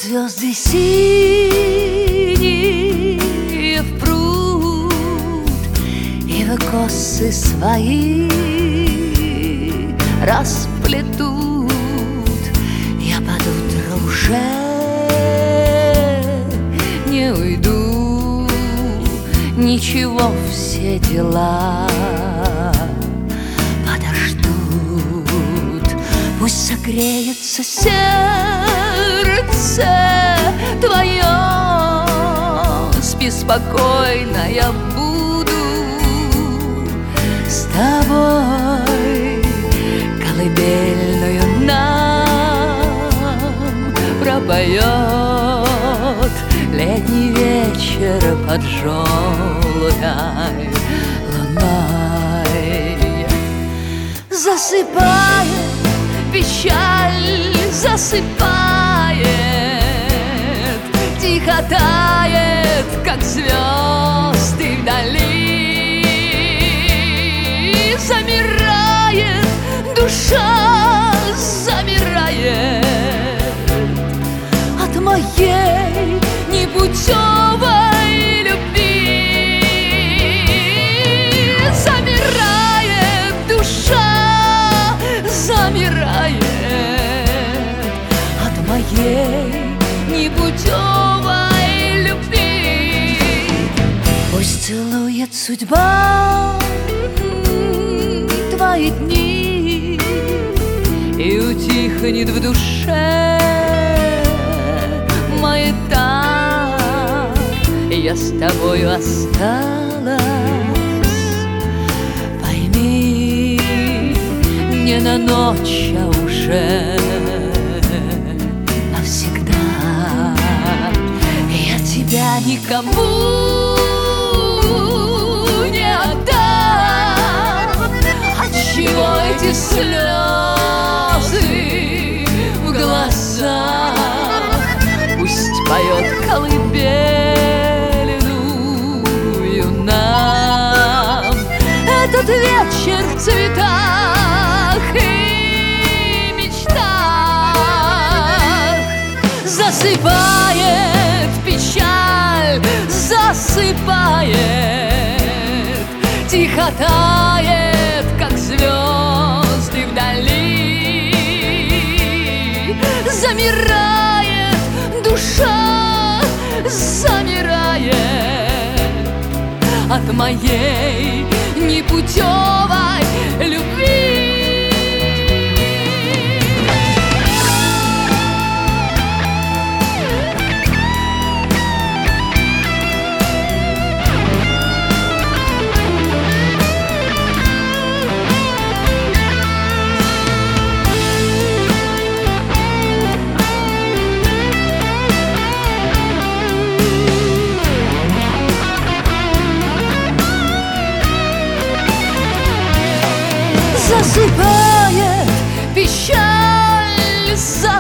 Звезды синие в пруд, и вы косы свои расплетут. Я под утро уже не уйду, ничего, все дела подождут. Пусть согреется сердце твое, спи спокойно, я буду с тобой. Колыбельную нам пропоет летний вечер под желтой луной. Засыпает печаль, засыпает, тихо тает, как звезды вдали. Замирает душа, замирает от моей непутевой любви. Замирает душа, замирает от моей непутевой любви. Пусть целует судьба твои дни, и утихнет в душе маята. Я с тобою осталась, пойми, не на ночь, а уже навсегда. Я тебя никому не отдам. Отчего эти слезы в глазах? Пусть поет колыбельную нам этот вечер в цветах и мечтах. Засыпает печаль, засыпает, тихо тает, как звезды вдали. Замирает душа, замирает от моей непутевой любви. Засыпает печаль,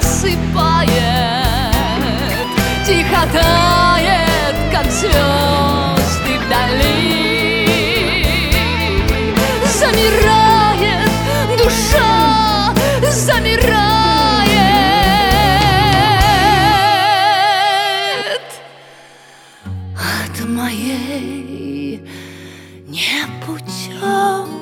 засыпает, тихо тает, как звезды вдали. Замирает душа, замирает от моей непутевой